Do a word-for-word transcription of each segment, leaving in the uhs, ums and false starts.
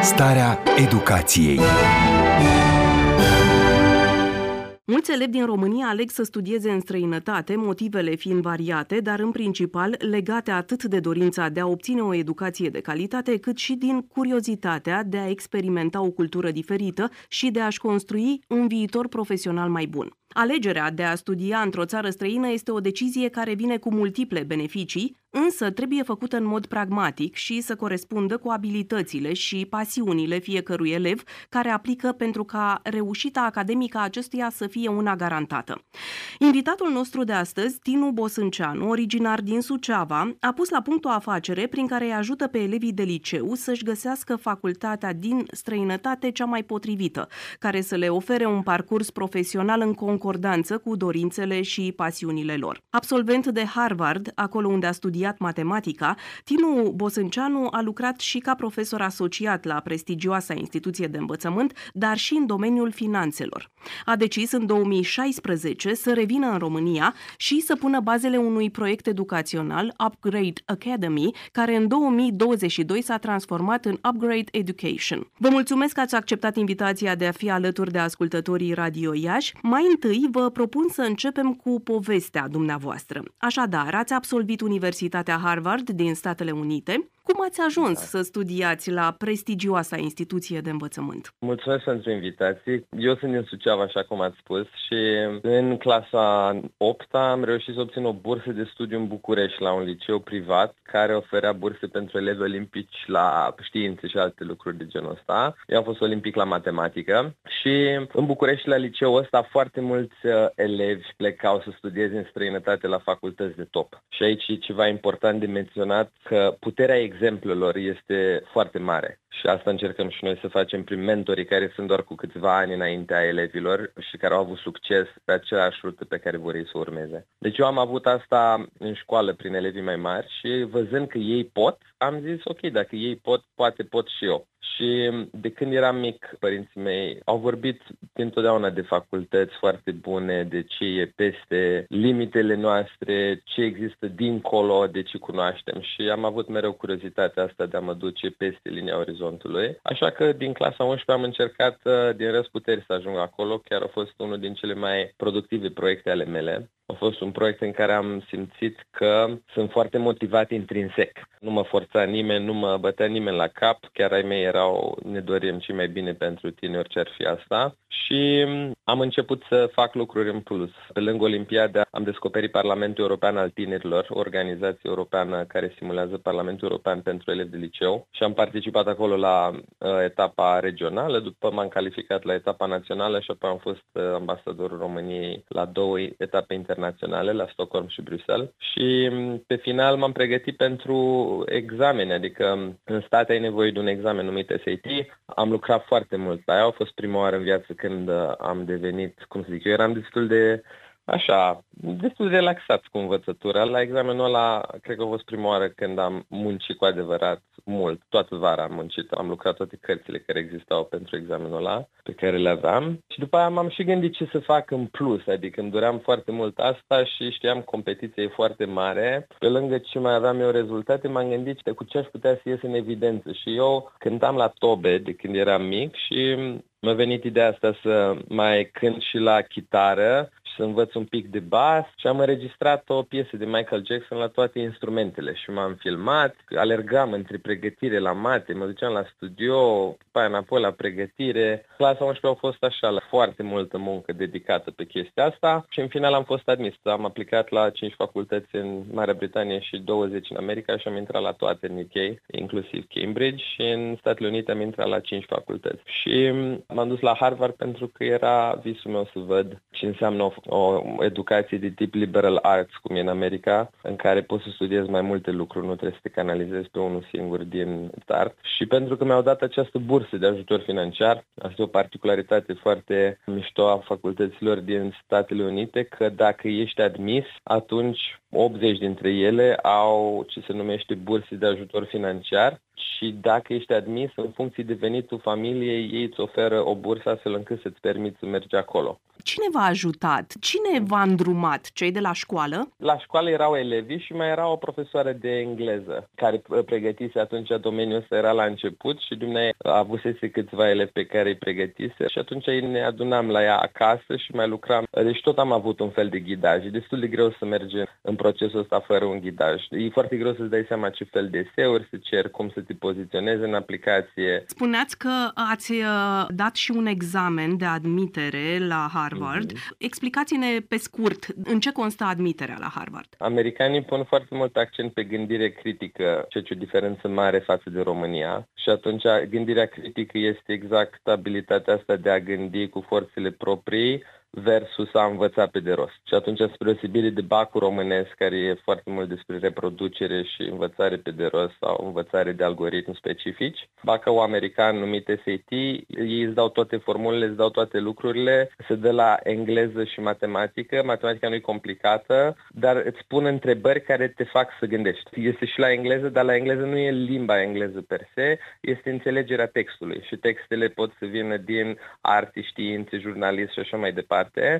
Starea educației. Mulți elevi din România aleg să studieze în străinătate, motivele fiind variate, dar în principal legate atât de dorința de a obține o educație de calitate, cât și din curiozitatea de a experimenta o cultură diferită și de a-și construi un viitor profesional mai bun. Alegerea de a studia într-o țară străină este o decizie care vine cu multiple beneficii, însă trebuie făcută în mod pragmatic și să corespundă cu abilitățile și pasiunile fiecărui elev care aplică pentru ca reușita academică a acestuia să fie una garantată. Invitatul nostru de astăzi, Tinu Bosânceanu, originar din Suceava, a pus la punct o afacere prin care îi ajută pe elevii de liceu să-și găsească facultatea din străinătate cea mai potrivită, care să le ofere un parcurs profesional în concordanță cu dorințele și pasiunile lor. Absolvent de Harvard, acolo unde a studiat matematica, Tinu Bosânceanu a lucrat și ca profesor asociat la prestigioasa instituție de învățământ, dar și în domeniul finanțelor. A decis în două mii șaisprezece să revină în România și să pună bazele unui proiect educațional, Upgrade Academy, care în două mii douăzeci și doi s-a transformat în Upgrade Education. Vă mulțumesc că ați acceptat invitația de a fi alături de ascultătorii Radio Iași. Mai întâi vă propun să începem cu povestea dumneavoastră. Așadar, ați absolvit Universitatea Harvard din Statele Unite. Cum ați ajuns da. să studiați la prestigioasa instituție de învățământ? Mulțumesc pentru invitații. Eu sunt din Suceava, așa cum ați spus, și în clasa opta am reușit să obțin o bursă de studiu în București, la un liceu privat, care oferea burse pentru elevi olimpici la științe și alte lucruri de genul ăsta. Eu am fost olimpic la matematică și în București, la liceul ăsta, foarte mulți elevi plecau să studieze în străinătate la facultăți de top. Și aici e ceva important de menționat, că puterea exemplelor este foarte mare. Și asta încercăm și noi să facem prin mentorii care sunt doar cu câțiva ani înaintea elevilor și care au avut succes pe aceeași rută pe care vor ei să urmeze. Deci eu am avut asta în școală prin elevii mai mari și văzând că ei pot, am zis ok, dacă ei pot, poate pot și eu. Și de când eram mic, părinții mei au vorbit întotdeauna de facultăți foarte bune, de ce e peste limitele noastre, ce există dincolo de ce cunoaștem, și am avut mereu curiozitatea asta de a mă duce peste linia orizontului. Așa că din clasa unsprezecea am încercat din răzputeri să ajung acolo, chiar a fost unul din cele mai productive proiecte ale mele. A fost un proiect în care am simțit că sunt foarte motivat intrinsec. Nu mă forța nimeni, nu mă bătea nimeni la cap, chiar ai mei erau, ne dorim ce mai bine pentru tine, orice ar fi asta. Și am început să fac lucruri în plus. Pe lângă Olimpiada am descoperit Parlamentul European al Tinerilor, o organizație europeană care simulează Parlamentul European pentru elevi de liceu, și am participat acolo la uh, etapa regională, după m-am calificat la etapa națională și apoi am fost uh, ambasadorul României la două etape internaționale, la Stockholm și Bruxelles. Și pe final m-am pregătit pentru examene, adică în state ai nevoie de un examen numit S A T. Am lucrat foarte mult la ea, a fost prima oară în viață când am devenit, cum să zic, eu eram destul de, așa, destul de relaxat cu învățătura. La examenul ăla, cred că a fost prima oară când am muncit cu adevărat mult. Toată vara am muncit, am lucrat toate cărțile care existau pentru examenul ăla, pe care le aveam. Și după aia m-am și gândit ce să fac în plus, adică îmi doream foarte mult asta și știam competiția e foarte mare. Pe lângă ce mai aveam eu rezultate, m-am gândit cu ce aș putea să ies în evidență. Și eu cântam la tobe de când eram mic și m-a venit ideea asta să mai cânt și la chitară și să învăț un pic de bas, și am înregistrat o piesă de Michael Jackson la toate instrumentele și m-am filmat, alergam între pregătire la mate, mă duceam la studio, după aia înapoi la pregătire. Clasa unsprezecea a fost așa, la foarte multă muncă dedicată pe chestia asta și în final am fost admis. Am aplicat la cinci facultăți în Marea Britanie și douăzeci în America și am intrat la toate în U K, inclusiv Cambridge, și în Statele Unite am intrat la cinci facultăți. Și m-am dus la Harvard pentru că era visul meu să văd ce înseamnă o, o educație de tip liberal arts, cum e în America, în care poți să studiezi mai multe lucruri, nu trebuie să te canalizezi pe unul singur din start. Și pentru că mi-au dat această bursă de ajutor financiar, asta e o particularitate foarte mișto a facultăților din Statele Unite, că dacă ești admis, atunci optzeci dintre ele au ce se numește burse de ajutor financiar și dacă ești admis, în funcție de venitul familiei, ei îți oferă o bursă astfel încât să-ți permiți să mergi acolo. Cine v-a ajutat? Cine v-a îndrumat? Cei de la școală? La școală erau elevii și mai era o profesoară de engleză care pregătise atunci domeniul ăsta, era la început și dumneavoastră avusese câțiva elevi pe care îi pregătise și atunci ne adunam la ea acasă și mai lucram. Deci tot am avut un fel de ghidaj. E destul de greu să mergem în procesul ăsta fără un ghidaj. E foarte greu să-ți dai seama ce fel de eseuri să cer, cum să te poziționezi în aplicație. Spuneați că ați dat și un examen de admitere la Harvard. Mm-hmm. Explicați-ne pe scurt în ce constă admiterea la Harvard. Americanii pun foarte mult accent pe gândire critică, ceea ce e o diferență mare față de România. Și atunci gândirea critică este exact abilitatea asta de a gândi cu forțele proprii versus a învăța pe de rost. Și atunci, spre deosebire de bacul românesc, care e foarte mult despre reproducere și învățare pe de rost sau învățare de algoritmi specifici, bacul american numit S A T, ei îți dau toate formulele, îți dau toate lucrurile, se dă la engleză și matematică. Matematica nu e complicată, dar îți pun întrebări care te fac să gândești. Este și la engleză, dar la engleză nu e limba engleză per se, este înțelegerea textului și textele pot să vină din arte, științe, jurnalism și așa mai departe.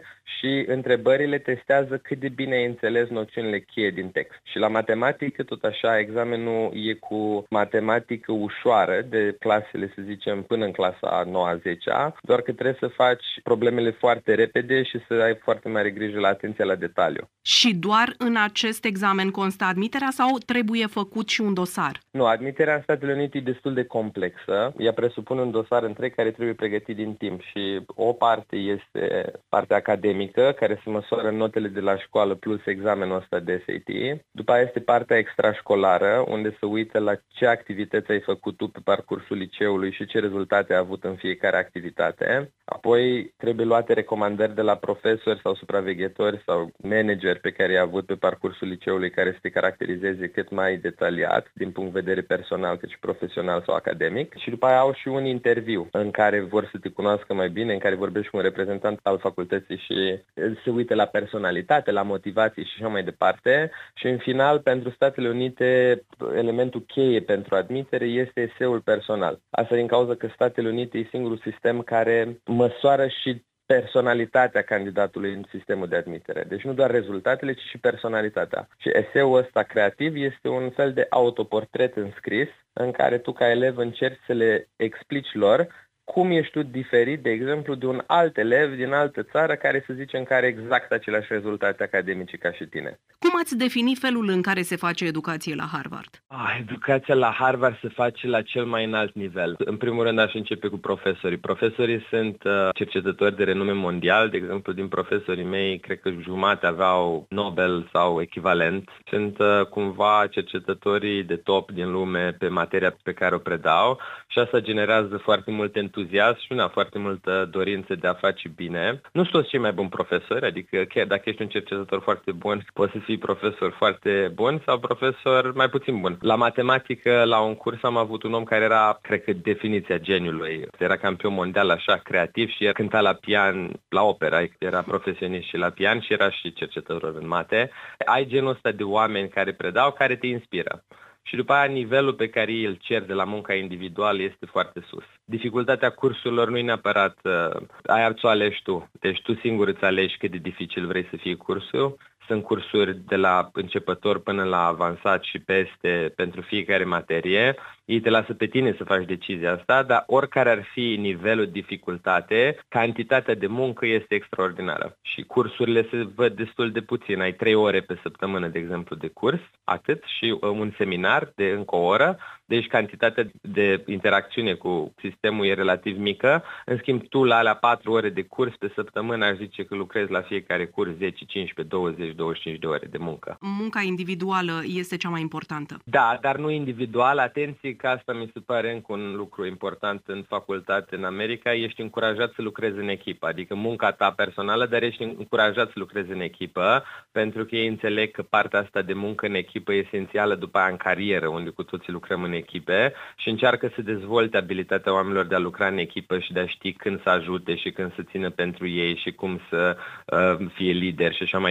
Și întrebările testează cât de bine ai înțeles noțiunile cheie din text. Și la matematică, tot așa, examenul e cu matematică ușoară, de clasele, să zicem, până în clasa a noua, zecea, doar că trebuie să faci problemele foarte repede și să ai foarte mare grijă la atenția la detaliu. Și doar în acest examen constă admiterea sau trebuie făcut și un dosar? Nu, admiterea în Statele Unite e destul de complexă. Ea presupune un dosar întreg care trebuie pregătit din timp și o parte este partea academică, care se măsoară notele de la școală plus examenul ăsta de S A T. După aia este partea extrașcolară, unde se uită la ce activități ai făcut tu pe parcursul liceului și ce rezultate ai avut în fiecare activitate. Apoi trebuie luate recomandări de la profesori sau supraveghetori sau manageri pe care i-ai avut pe parcursul liceului, care să te caracterizeze cât mai detaliat din punct de vedere personal, cât și profesional sau academic. Și după aia au și un interviu în care vor să te cunoască mai bine, în care vorbești cu un reprezentant al facultății și se uită la personalitate, la motivație și așa mai departe. Și în final, pentru Statele Unite, elementul cheie pentru admitere este eseul personal. Asta din cauza că Statele Unite e singurul sistem care măsoară și personalitatea candidatului în sistemul de admitere. Deci nu doar rezultatele, ci și personalitatea. Și eseul ăsta creativ este un fel de autoportret înscris în care tu ca elev încerci să le explici lor cum ești tu diferit, de exemplu, de un alt elev din altă țară care, să zicem, care are exact aceleași rezultate academice ca și tine. Cum ați defini felul în care se face educație la Harvard? Ah, educația la Harvard se face la cel mai înalt nivel. În primul rând aș începe cu profesorii. Profesorii sunt uh, cercetători de renume mondial. De exemplu, din profesorii mei, cred că jumate aveau Nobel sau echivalent. Sunt uh, cumva cercetătorii de top din lume pe materia pe care o predau și asta generează foarte mult entuziasm și una foarte multă dorință de a face bine. Nu sunt toți cei mai buni profesori, adică chiar dacă ești un cercetător foarte bun, poți să fii profesor foarte bun sau profesor mai puțin bun. La matematică, la un curs am avut un om care era, cred că, definiția geniului. Era campion mondial așa, creativ și era cânta la pian, la opera, era profesionist și la pian și era și cercetător în mate. Ai genul ăsta de oameni care predau, care te inspiră. Și după aia nivelul pe care îl cer de la munca individuală este foarte sus. Dificultatea cursurilor nu e neapărat uh, aia ți-o alegi tu. Deci tu singur îți alegi cât de dificil vrei să fie cursul. Sunt cursuri de la începător până la avansat și peste pentru fiecare materie. Ei te lasă pe tine să faci decizia asta, dar oricare ar fi nivelul de dificultate, cantitatea de muncă este extraordinară. Și cursurile se văd destul de puțin. Ai trei ore pe săptămână, de exemplu, de curs, atât, și un seminar de încă o oră. Deci cantitatea de interacțiune cu sistemul e relativ mică. În schimb, tu la alea patru ore de curs pe săptămână aș zice că lucrezi la fiecare curs zece, cincisprezece, douăzeci, douăzeci și cinci de ore de muncă. Munca individuală este cea mai importantă. Da, dar nu individual. Atenție că asta mi se pare încă un lucru important în facultate în America. Ești încurajat să lucrezi în echipă, adică munca ta personală, dar ești încurajat să lucrezi în echipă, pentru că ei înțeleg că partea asta de muncă în echipă e esențială după aia în carieră, unde cu toții lucrăm în echipe, și încearcă să dezvolte abilitatea oamenilor de a lucra în echipă și de a ști când să ajute și când să țină pentru ei și cum să uh, fie lider și așa mai departe.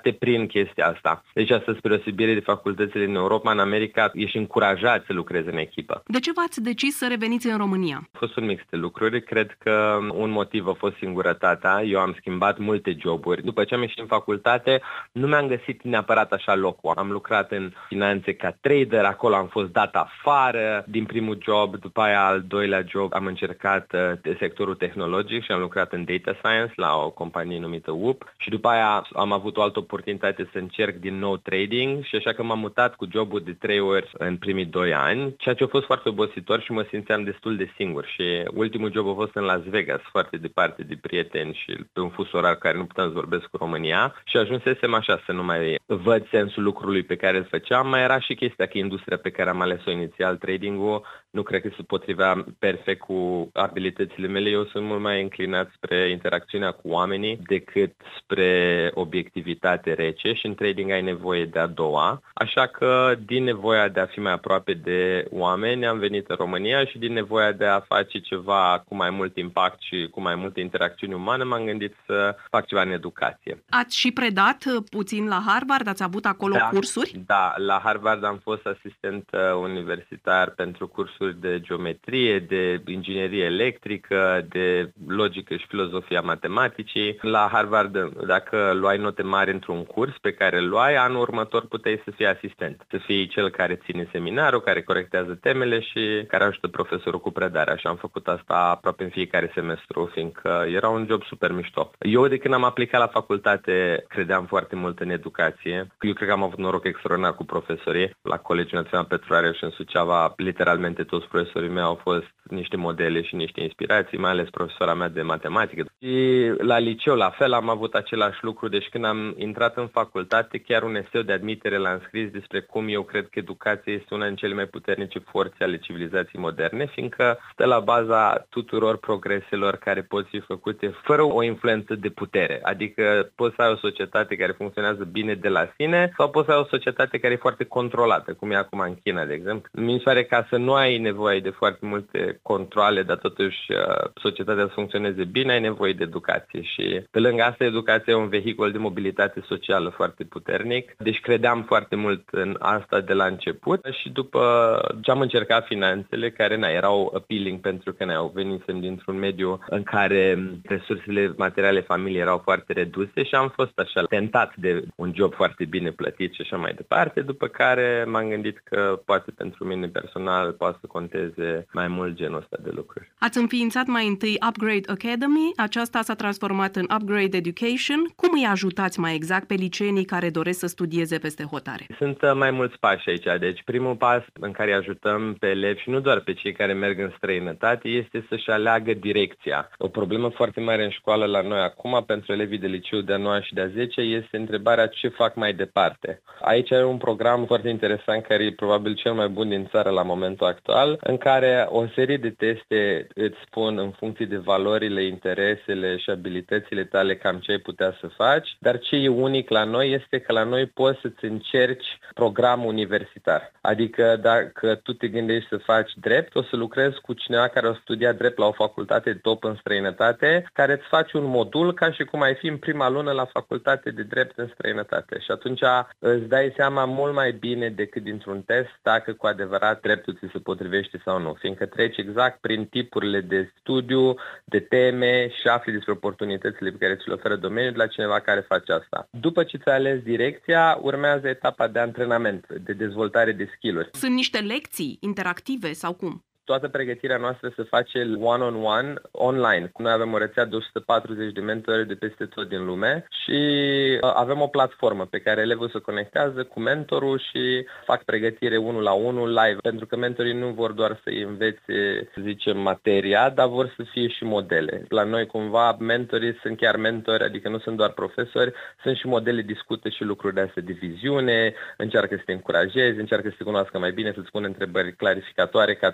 te prind chestia asta. Deci asta spre deosebire de facultățile în Europa, în America ești încurajat să lucrezi în echipă. De ce v-ați decis să reveniți în România? A fost un mix de lucruri. Cred că un motiv a fost singurătatea. Eu am schimbat multe joburi. După ce am ieșit în facultate, nu mi-am găsit neapărat așa locul. Am lucrat în finanțe ca trader, acolo am fost dat afară din primul job, după aia al doilea job am încercat uh, sectorul tehnologic și am lucrat în data science la o companie numită W U P și după aia am avut o altă oportunitate să încerc din nou trading și așa că m-am mutat cu jobul de trei ori în primii doi ani, ceea ce a fost foarte obositor și mă simțeam destul de singur și ultimul job a fost în Las Vegas, foarte departe de prieteni și pe un fus orar care nu puteam să vorbesc cu România și ajunsesem așa să nu mai văd sensul lucrului pe care îl făceam. Mai era și chestia că industria pe care am ales-o inițial, trading-ul, nu cred că se potrivea perfect cu abilitățile mele. Eu sunt mult mai înclinat spre interacțiunea cu oamenii decât spre obiectivitate rece și în trading ai nevoie de a doua. Așa că din nevoia de a fi mai aproape de oameni am venit în România și din nevoia de a face ceva cu mai mult impact și cu mai multe interacțiuni umane m-am gândit să fac ceva în educație. Ați și predat puțin la Harvard? Ați avut acolo da, cursuri? Da, la Harvard am fost asistent universitar pentru cursuri de geometrie, de inginerie electrică, de logică și filozofia matematicii. La Harvard, dacă luai note mari într-un curs pe care îl luai, anul următor puteai să fii asistent, să fii cel care ține seminarul, care corectează temele și care ajută profesorul cu predarea. Și am făcut asta aproape în fiecare semestru, fiindcă era un job super mișto. Eu, de când am aplicat la facultate, credeam foarte mult în educație. Eu cred că am avut noroc extraordinar cu profesorii. La Colegiul Național Petrolare și în Suceava, literalmente toți profesorii mei au fost niște modele și niște inspirații, mai ales profesora mea de matematică. Și la liceu, la fel, am avut același lucru. Deci când am intrat în facultate, chiar un eseu de admitere l-am scris despre cum eu cred că educația este una din cele mai puternice forțe ale civilizației moderne, fiindcă stă la baza tuturor progreselor care pot fi făcute fără o influență de putere. Adică poți să ai o societate care funcționează bine de la sine sau poți să ai o societate care e foarte controlată, cum e acum în China, de exemplu. Mi se pare ca să nu ai nevoie de foarte multe controle, dar totuși societatea să funcționeze bine, ai nevoie de educație. Și pe lângă asta, educația e un vehicul de mobilitate socială foarte puternic. Deci credeam foarte mult în asta de la început și după ce am încercat finanțele, care na, erau appealing pentru că na, venisem dintr-un mediu în care resursele materiale familiei erau foarte reduse și am fost așa tentat de un job foarte bine plătit și așa mai departe, după care m-am gândit că poate pentru mine personal poate să conteze mai mult genul ăsta de lucruri. Ați înființat mai întâi Upgrade Academy, aceasta s-a transformat în Upgrade Education. Cum îi ajutați mai exact pe liceenii care doresc să studieze peste hotare? Sunt mai mulți pași aici. Deci primul pas în care ajutăm pe elevi și nu doar pe cei care merg în străinătate este să-și aleagă direcția. O problemă foarte mare în școală la noi acum pentru elevii de liceu de a noua și de a zecea este întrebarea ce fac mai departe. Aici e un program foarte interesant care e probabil cel mai bun din țară la momentul actual, în care o serie de teste îți spun în funcție de valorile, interesele și abilitățile tale cam ce ai putea să faci, dar ce e unic la noi este că la noi poți să-ți încerci programul universitar. Adică dacă tu te gândești să faci drept, o să lucrezi cu cineva care a studiat drept la o facultate top în străinătate, care îți face un modul ca și cum ai fi în prima lună la facultate de drept în străinătate. Și atunci îți dai seama mult mai bine decât dintr-un test dacă cu adevărat dreptul ți se potrivește sau nu, fiindcă treci exact prin tipurile de studiu, de teme și afli despre oportunitățile pe care ți le oferă domeniul de la cineva care face asta. După ce ți-ai ales direcția, urmează etapa de antrenament, de dezvoltare de skill-uri. Sunt niște lecții interactive sau cum? Toată pregătirea noastră se face one-on-one online. Noi avem o rețea de o sută patruzeci de mentori de peste tot din lume și avem o platformă pe care elevul se conectează cu mentorul și fac pregătire unul la unul live, pentru că mentorii nu vor doar să-i învețe, să zicem, materia, dar vor să fie și modele. La noi, cumva, mentorii sunt chiar mentori, adică nu sunt doar profesori, sunt și modele, discută și lucruri de astea de viziune, încearcă să te încurajezi, încearcă să te cunoască mai bine, să-ți pune întrebări clarificatoare ca tu să-ți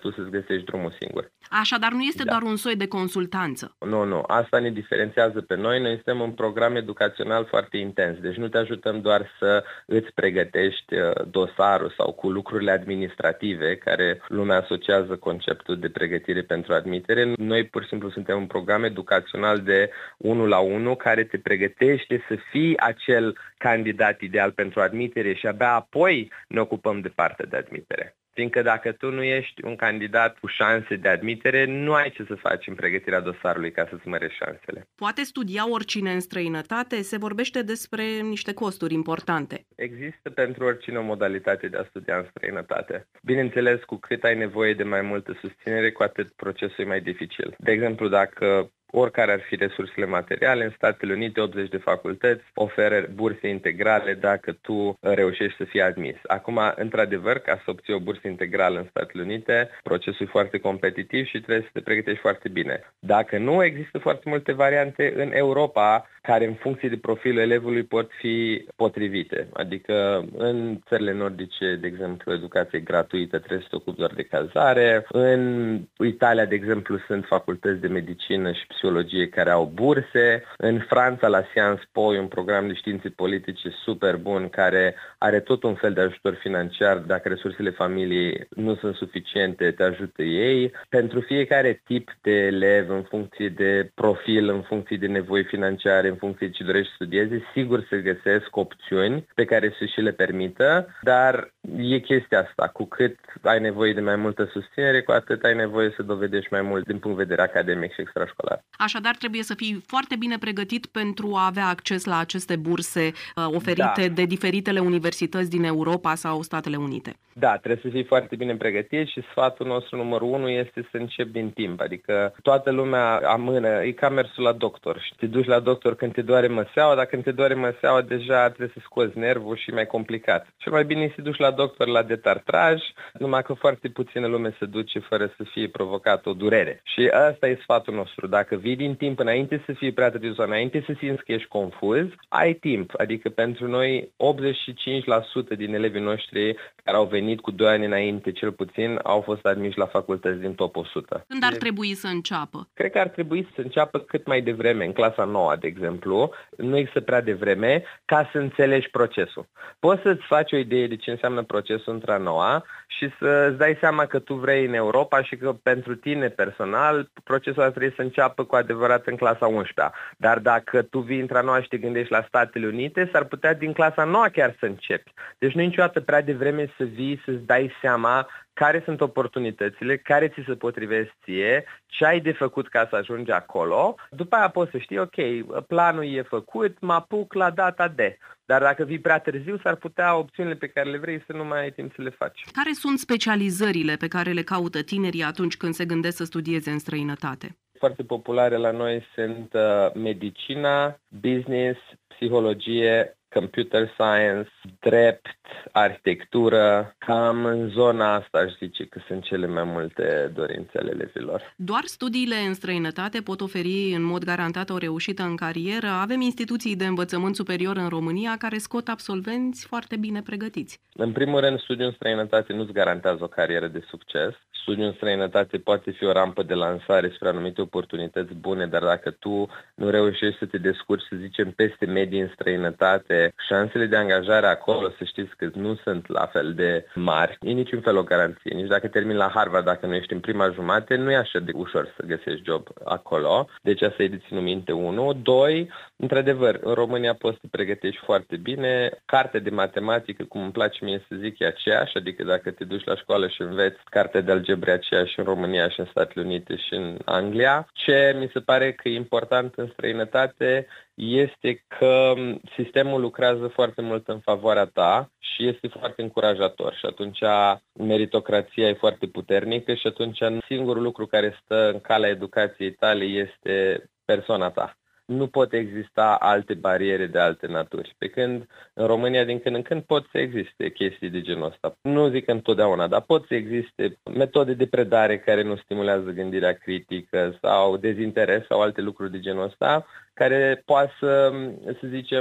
găsești drumul singur. Așadar, nu este Da. doar un soi de consultanță. Nu, nu. Asta ne diferențiază pe noi. Noi suntem un program educațional foarte intens. Deci nu te ajutăm doar să îți pregătești dosarul sau cu lucrurile administrative care lumea asociază conceptul de pregătire pentru admitere. Noi pur și simplu suntem un program educațional de unul la unul care te pregătește să fii acel candidat ideal pentru admitere și abia apoi ne ocupăm de partea de admitere. Fiindcă dacă tu nu ești un candidat cu șanse de admitere, nu ai ce să faci în pregătirea dosarului ca să-ți mărești șansele. Poate studia oricine în străinătate? Se vorbește despre niște costuri importante. Există pentru oricine o modalitate de a studia în străinătate. Bineînțeles, cu cât ai nevoie de mai multă susținere, cu atât procesul e mai dificil. De exemplu, dacă oricare ar fi resursele materiale, în Statele Unite optzeci de facultăți oferă burse integrale dacă tu reușești să fii admis. Acum, într-adevăr, ca să obții o bursă integrală în Statele Unite, procesul e foarte competitiv și trebuie să te pregătești foarte bine. Dacă nu, există foarte multe variante în Europa care în funcție de profilul elevului pot fi potrivite. Adică în țările nordice, de exemplu, educație gratuită, trebuie să te ocupi doar de cazare. În Italia, de exemplu, sunt facultăți de medicină și psihologie care au burse. În Franța, la Sciences Po, un program de științe politice super bun care are tot un fel de ajutor financiar. Dacă resursele familiei nu sunt suficiente, te ajută ei. Pentru fiecare tip de elev, în funcție de profil, în funcție de nevoi financiare, în funcție de ce dorești să studieze, sigur se găsesc opțiuni pe care să și le permită, dar e chestia asta. Cu cât ai nevoie de mai multă susținere, cu atât ai nevoie să dovedești mai mult din punct de vedere academic și extrașcolar. Așadar, trebuie să fii foarte bine pregătit pentru a avea acces la aceste burse uh, oferite Da. de diferitele universități din Europa sau Statele Unite. Da, trebuie să fii foarte bine pregătit și sfatul nostru numărul unu este să începi din timp. Adică toată lumea amână, e ca mersul la doctor și te duci la doctor când te doare măseaua, dar când te doare măseaua deja trebuie să scoți nervul și e mai complicat. Cel mai bine e să duci la doctor la detartraj, numai că foarte puțină lume se duce fără să fie provocat o durere. Și ăsta e sfatul nostru. Dacă vii din timp înainte să fie prea târziu sau înainte să simți că ești confuz, ai timp. Adică pentru noi optzeci și cinci la sută din elevii noștri care au venit cu doi ani înainte, cel puțin, au fost admiși la facultăți din top o sută. Când ar trebui să înceapă? Cred că ar trebui să înceapă cât mai devreme, în clasa nouă, de exemplu. Nu există prea devreme, ca să înțelegi procesul. Poți să-ți faci o idee de ce înseamnă procesul într-a noua și să-ți dai seama că tu vrei în Europa și că pentru tine personal procesul ar trebui să înceapă cu adevărat în clasa a unsprezecea. Dar dacă tu vii într-a noua și te gândești la Statele Unite, s-ar putea din clasa a noua chiar să începi. Deci nu e niciodată prea devreme să vii, să-ți dai seama care sunt oportunitățile, care ți se potrivesc ție, ce ai de făcut ca să ajungi acolo. După aia poți să știi, ok, planul e făcut, mă apuc la data de. Dar dacă vii prea târziu, s-ar putea opțiunile pe care le vrei să nu mai ai timp să le faci. Care sunt specializările pe care le caută tinerii atunci când se gândesc să studieze în străinătate? Foarte populare la noi sunt uh, medicina, business, psihologie, computer science, drept, arhitectură. Cam în zona asta aș zice că sunt cele mai multe dorințe ale elevilor. Doar studiile în străinătate pot oferi în mod garantat o reușită în carieră. Avem instituții de învățământ superior în România care scot absolvenți foarte bine pregătiți. În primul rând, studiul în străinătate nu-ți garantează o carieră de succes. Studiul în străinătate poate fi o rampă de lansare spre anumite oportunități bune, dar dacă tu nu reușești să te descurci, să zicem, peste medii în străinătate, șansele de angajare acolo, să știți că nu sunt la fel de mari. E niciun fel o garanție. Nici dacă termini la Harvard, dacă nu ești în prima jumătate, nu e așa de ușor să găsești job acolo. Deci asta e de ținut minte, unu. Doi, într-adevăr, în România poți să te pregătești foarte bine. Cartea de matematică, cum îmi place mie să zic, e aceeași, adică dacă te duci la școală și înveți cartea de algebră aceeași în România și în Statele Unite și în Anglia. Ce mi se pare că e important în străinătate este că sistemul lucrează foarte mult în favoarea ta și este foarte încurajator și atunci meritocrația e foarte puternică și atunci singurul lucru care stă în calea educației tale este persoana ta. Nu pot exista alte bariere de alte naturi. Pe când în România din când în când pot să existe chestii de genul ăsta. Nu zic întotdeauna, dar pot să existe metode de predare care nu stimulează gândirea critică sau dezinteres sau alte lucruri de genul ăsta, care poate să, să zicem,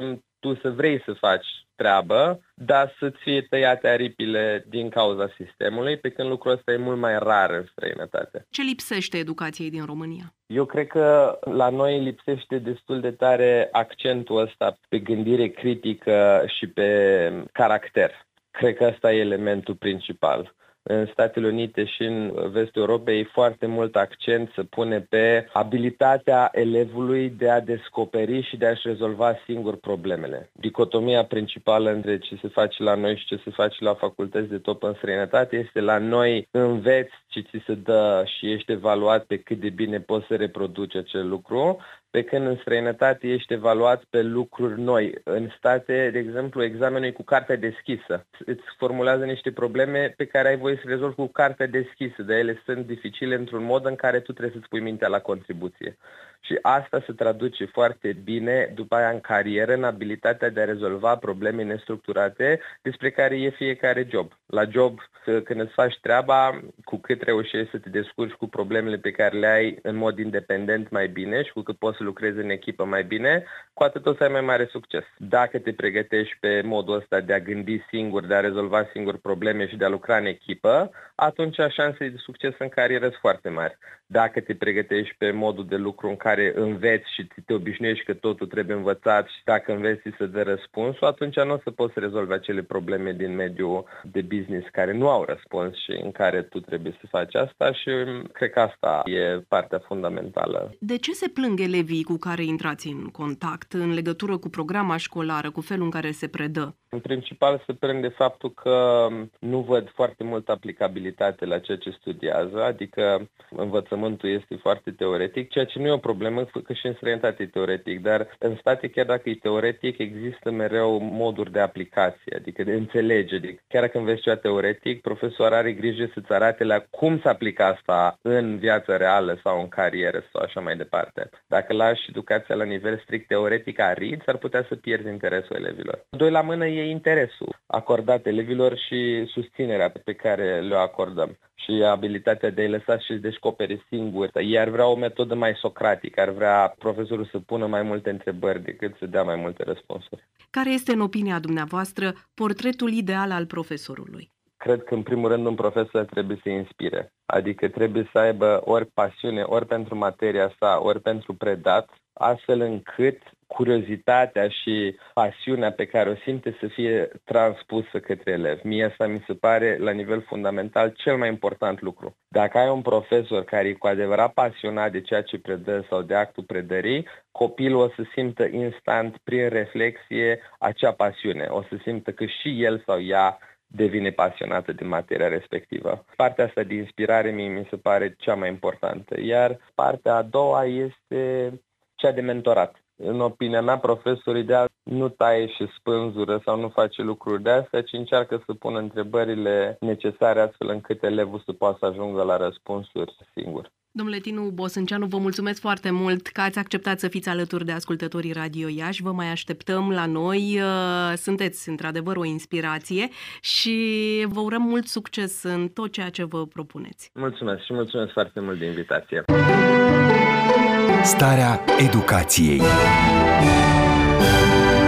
tu să vrei să faci treabă, dar să-ți fie tăiate aripile din cauza sistemului, pe când lucrul ăsta e mult mai rar în străinătate. Ce lipsește educației din România? Eu cred că la noi lipsește destul de tare accentul ăsta pe gândire critică și pe caracter. Cred că ăsta e elementul principal. În Statele Unite și în vestul Europei e foarte mult accent să pune pe abilitatea elevului de a descoperi și de a-și rezolva singur problemele. Dicotomia principală între ce se face la noi și ce se face la facultăți de top în străinătate este la noi înveți ce ți se dă și ești evaluat pe cât de bine poți să reproduci acel lucru, pe când în străinătate ești evaluat pe lucruri noi. În state, de exemplu, examenul e cu cartea deschisă. Îți formulează niște probleme pe care ai voie să rezolvi cu cartea deschisă, dar ele sunt dificile într-un mod în care tu trebuie să-ți pui mintea la contribuție. Și asta se traduce foarte bine după aia în carieră, în abilitatea de a rezolva probleme nestructurate despre care e fiecare job. La job, când îți faci treaba, cu cât reușești să te descurci cu problemele pe care le ai în mod independent mai bine și cu cât poți să lucrezi în echipă mai bine, cu atât o să ai mai mare succes. Dacă te pregătești pe modul ăsta de a gândi singur, de a rezolva singur probleme și de a lucra în echipă, atunci șansele de succes în carieră sunt foarte mari. Dacă te pregătești pe modul de lucru în care înveți și te obișnuiești că totul trebuie învățat și dacă înveți să dă răspunsul, atunci nu o să poți să rezolvi acele probleme din mediul de business care nu au răspuns și în care tu trebuie să faci asta și cred că asta e partea fundamentală. De ce se plâng elevii cu care intrați în contact în legătură cu programa școlară, cu felul în care se predă? În principal se plâng de faptul că nu văd foarte multă aplicabilitate la ceea ce studiază, adică învățământul este foarte teoretic, ceea ce nu e o problemă, că și în străinătate e teoretic, dar în state, chiar dacă e teoretic, există mereu moduri de aplicație, adică de înțelegere. Adică chiar dacă înveți ceva teoretic, profesorul are grijă să-ți arate la cum să aplică asta în viața reală sau în carieră sau așa mai departe. Dacă lași educația la nivel strict teoretic arid, s-ar putea să pierzi interesul elevilor. Doi la mână e interesul acordat elevilor și susținerea pe care le acordăm și abilitatea de a-i lăsa și descoperi singuri. Ei ar vrea o metodă mai socratică, ar vrea profesorul să pună mai multe întrebări decât să dea mai multe răspunsuri. Care este, în opinia dumneavoastră, portretul ideal al profesorului? Cred că, în primul rând, un profesor trebuie să inspire. Adică trebuie să aibă ori pasiune, ori pentru materia sa, ori pentru predat, astfel încât curiozitatea și pasiunea pe care o simte să fie transpusă către elev. Mie asta mi se pare, la nivel fundamental, cel mai important lucru. Dacă ai un profesor care e cu adevărat pasionat de ceea ce predă sau de actul predării, copilul o să simtă instant, prin reflexie, acea pasiune. O să simtă că și el sau ea devine pasionată de materia respectivă. Partea asta de inspirare mie mi se pare cea mai importantă, iar partea a doua este cea de mentorat. În opinia mea, profesorul ideal nu taie și spânzură sau nu face lucruri de astea, ci încearcă să pună întrebările necesare astfel încât elevul să poată să ajungă la răspunsuri singur. Domnule Tinu Bosânceanu, vă mulțumesc foarte mult că ați acceptat să fiți alături de ascultătorii Radio Iași. Vă mai așteptăm la noi. Sunteți într-adevăr o inspirație și vă urăm mult succes în tot ceea ce vă propuneți. Mulțumesc și mulțumesc foarte mult de invitație. Starea educației.